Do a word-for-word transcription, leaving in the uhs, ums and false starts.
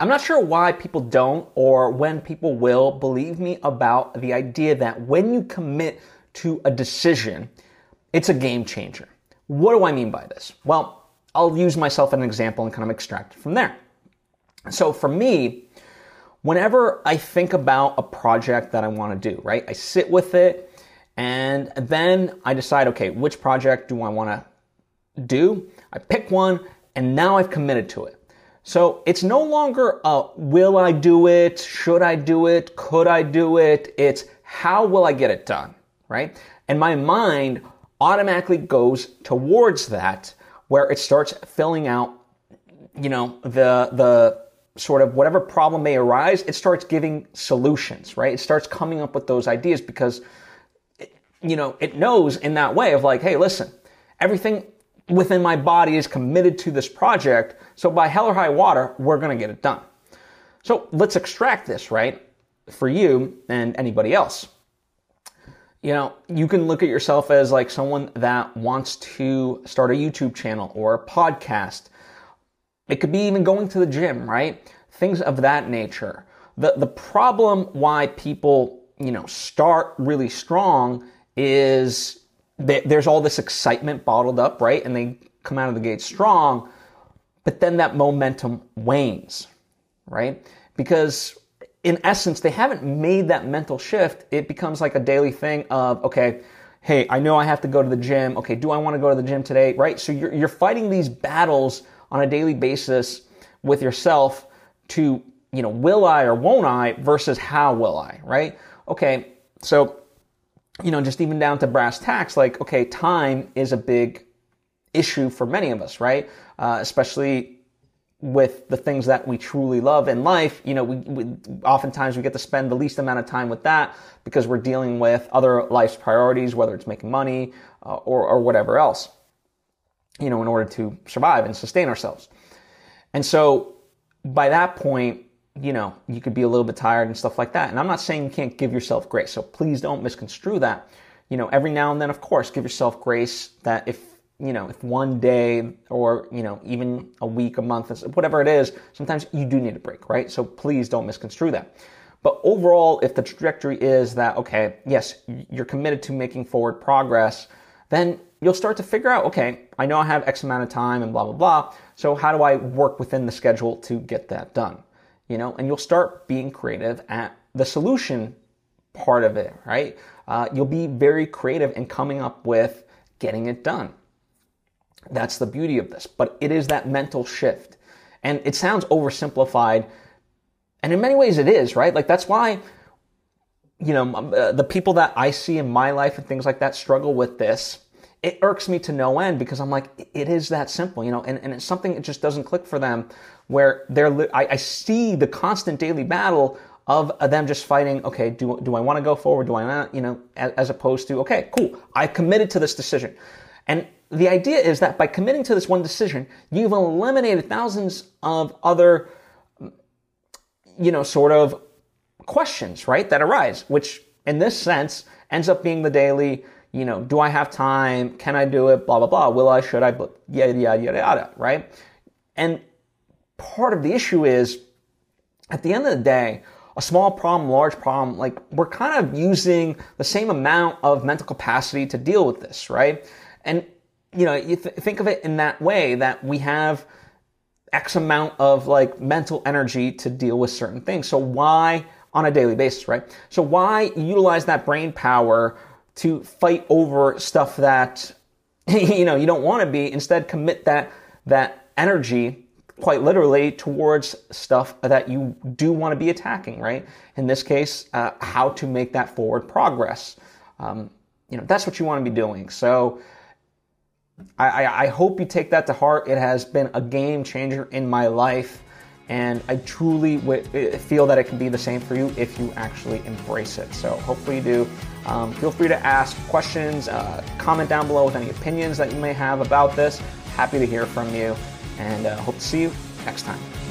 I'm not sure why people don't, or when people will, believe me about the idea that when you commit to a decision, it's a game changer. What do I mean by this? Well, I'll use myself as an example and kind of extract it from there. So for me, whenever I think about a project that I want to do, right, I sit with it and then I decide, okay, which project do I want to do? I pick one and now I've committed to it. So it's no longer a will I do it, should I do it, could I do it? It's how will I get it done, right? And my mind automatically goes towards that, where it starts filling out, you know, the the sort of whatever problem may arise, it starts giving solutions, right? It starts coming up with those ideas because, it, you know, it knows in that way of like, hey, listen, everything within my body is committed to this project, so by hell or high water, we're going to get it done. So let's extract this, right, for you and anybody else. You know, you can look at yourself as like someone that wants to start a YouTube channel or a podcast. It could be even going to the gym, right? Things of that nature. The the problem why people, you know, start really strong is that there's all this excitement bottled up, right? And they come out of the gate strong, but then that momentum wanes, right? Because in essence, they haven't made that mental shift. It becomes like a daily thing of, okay, hey, I know I have to go to the gym. Okay, do I want to go to the gym today, right? So you're you're fighting these battles on a daily basis with yourself to, you know, will I or won't I versus how will I, right? Okay, so, you know, just even down to brass tacks, like, okay, time is a big issue for many of us, right? Uh, especially with the things that we truly love in life. You know, we, we oftentimes we get to spend the least amount of time with that because we're dealing with other life's priorities, whether it's making money uh, or, or whatever else, you know, in order to survive and sustain ourselves. And so by that point, you know, you could be a little bit tired and stuff like that. And I'm not saying you can't give yourself grace. So please don't misconstrue that. You know, every now and then, of course, give yourself grace that if, you know, if one day or, you know, even a week, a month, whatever it is, sometimes you do need a break, right? So please don't misconstrue that. But overall, if the trajectory is that, okay, yes, you're committed to making forward progress, then you'll start to figure out, okay, I know I have X amount of time and blah, blah, blah. So how do I work within the schedule to get that done? You know, and you'll start being creative at the solution part of it, right? Uh, you'll be very creative in coming up with getting it done. That's the beauty of this, but it is that mental shift. And it sounds oversimplified, and in many ways it is, right? Like that's why, you know, uh, the people that I see in my life and things like that struggle with this. It irks me to no end because I'm like, it is that simple, you know, and, and it's something that just doesn't click for them where they're, I, I see the constant daily battle of them just fighting, okay, do, do I want to go forward? Do I not, you know, as, as opposed to, okay, cool, I committed to this decision. And the idea is that by committing to this one decision, you've eliminated thousands of other, you know, sort of questions, right, that arise, which in this sense ends up being the daily, you know, do I have time? Can I do it? Blah, blah, blah. Will I? Should I? Yada, yada, yada, yada, right? And part of the issue is, at the end of the day, a small problem, large problem, like we're kind of using the same amount of mental capacity to deal with this, right? And, you know, you th- think of it in that way that we have X amount of like mental energy to deal with certain things. So why on a daily basis, right? So why utilize that brain power to fight over stuff that, you know, you don't want to be? Instead, commit that that energy, quite literally, towards stuff that you do want to be attacking, right? In this case, uh, how to make that forward progress. Um, you know, that's what you want to be doing. So I, I, I hope you take that to heart. It has been a game changer in my life. And I truly w- feel that it can be the same for you if you actually embrace it. So hopefully you do. Um, feel free to ask questions, uh, comment down below with any opinions that you may have about this. Happy to hear from you, and uh, hope to see you next time.